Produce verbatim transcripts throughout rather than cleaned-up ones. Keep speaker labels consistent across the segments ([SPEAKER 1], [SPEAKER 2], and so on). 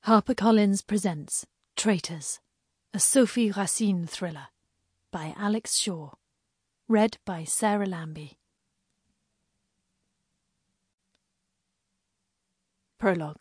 [SPEAKER 1] HarperCollins presents Traitors, a Sophie Racine thriller by Alex Shaw, read by Sarah Lambie. Prologue.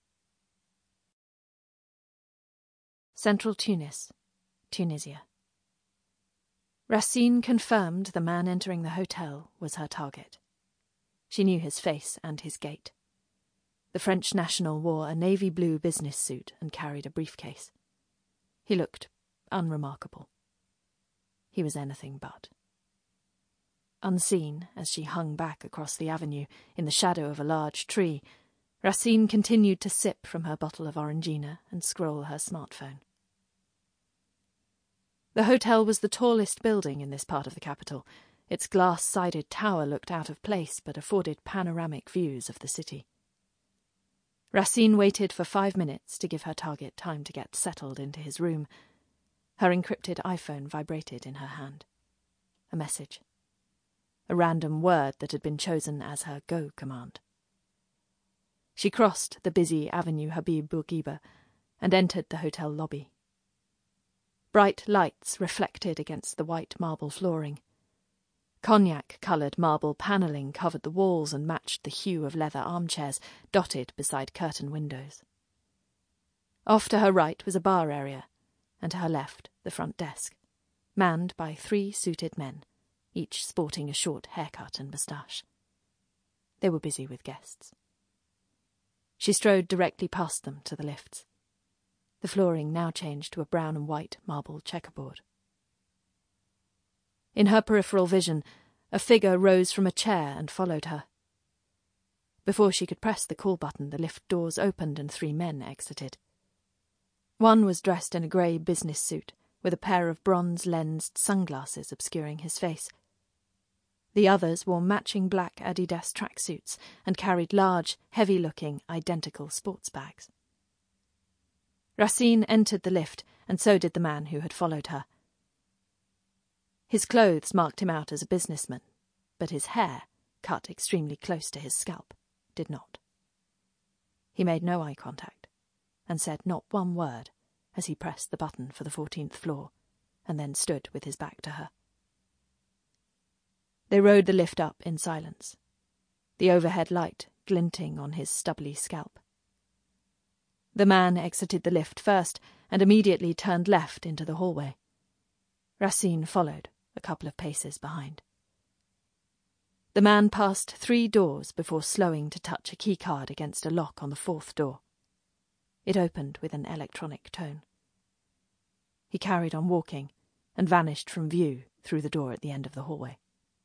[SPEAKER 1] Central Tunis, Tunisia. Racine confirmed the man entering the hotel was her target. She knew his face and his gait. The French national wore a navy blue business suit and carried a briefcase. He looked unremarkable. He was anything but. Unseen, as she hung back across the avenue in the shadow of a large tree, Racine continued to sip from her bottle of Orangina and scroll her smartphone. The hotel was the tallest building in this part of the capital. Its glass-sided tower looked out of place but afforded panoramic views of the city. Racine waited for five minutes to give her target time to get settled into his room. Her encrypted iPhone vibrated in her hand. A message. A random word that had been chosen as her go command. She crossed the busy Avenue Habib Bourguiba and entered the hotel lobby. Bright lights reflected against the white marble flooring. Cognac-coloured marble panelling covered the walls and matched the hue of leather armchairs dotted beside curtain windows. Off to her right was a bar area, and to her left the front desk, manned by three suited men, each sporting a short haircut and moustache. They were busy with guests. She strode directly past them to the lifts. The flooring now changed to a brown and white marble checkerboard. In her peripheral vision, a figure rose from a chair and followed her. Before she could press the call button, the lift doors opened and three men exited. One was dressed in a grey business suit, with a pair of bronze-lensed sunglasses obscuring his face. The others wore matching black Adidas tracksuits and carried large, heavy-looking, identical sports bags. Racine entered the lift, and so did the man who had followed her. His clothes marked him out as a businessman, but his hair, cut extremely close to his scalp, did not. He made no eye contact, and said not one word as he pressed the button for the fourteenth floor, and then stood with his back to her. They rode the lift up in silence, the overhead light glinting on his stubbly scalp. The man exited the lift first and immediately turned left into the hallway. Racine followed, a couple of paces behind. The man passed three doors before slowing to touch a keycard against a lock on the fourth door. It opened with an electronic tone. He carried on walking and vanished from view through the door at the end of the hallway.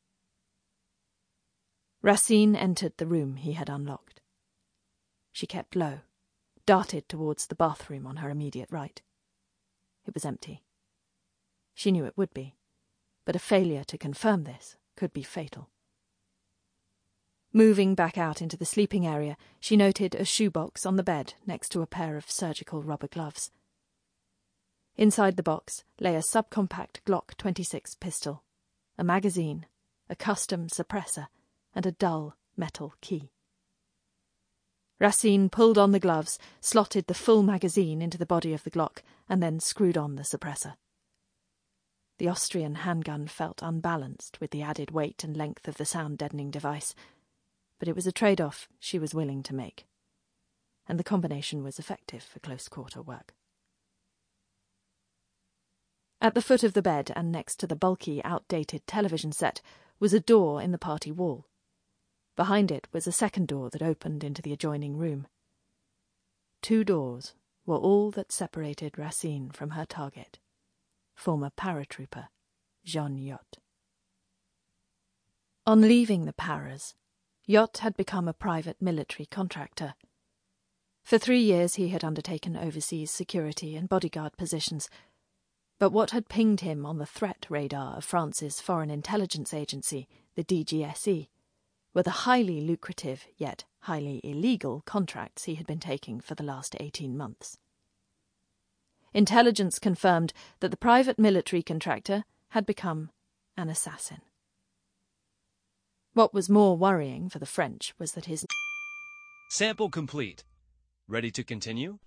[SPEAKER 1] Racine entered the room he had unlocked. She kept low, darted towards the bathroom on her immediate right. It was empty. She knew it would be, but a failure to confirm this could be fatal. Moving back out into the sleeping area, she noted a shoebox on the bed next to a pair of surgical rubber gloves. Inside the box lay a subcompact Glock twenty-six pistol, a magazine, a custom suppressor, and a dull metal key. Racine pulled on the gloves, slotted the full magazine into the body of the Glock, and then screwed on the suppressor. The Austrian handgun felt unbalanced with the added weight and length of the sound-deadening device, but it was a trade-off she was willing to make, and the combination was effective for close-quarter work. At the foot of the bed and next to the bulky, outdated television set was a door in the party wall. Behind it was a second door that opened into the adjoining room. Two doors were all that separated Racine from her target, former paratrooper Jean Yacht. On leaving the Paras, Yacht had become a private military contractor. For three years he had undertaken overseas security and bodyguard positions, but what had pinged him on the threat radar of France's Foreign Intelligence Agency, the D G S E, were the highly lucrative yet highly illegal contracts he had been taking for the last eighteen months. Intelligence confirmed that the private military contractor had become an assassin. What was more worrying for the French was that his...
[SPEAKER 2] Sample complete. Ready to continue?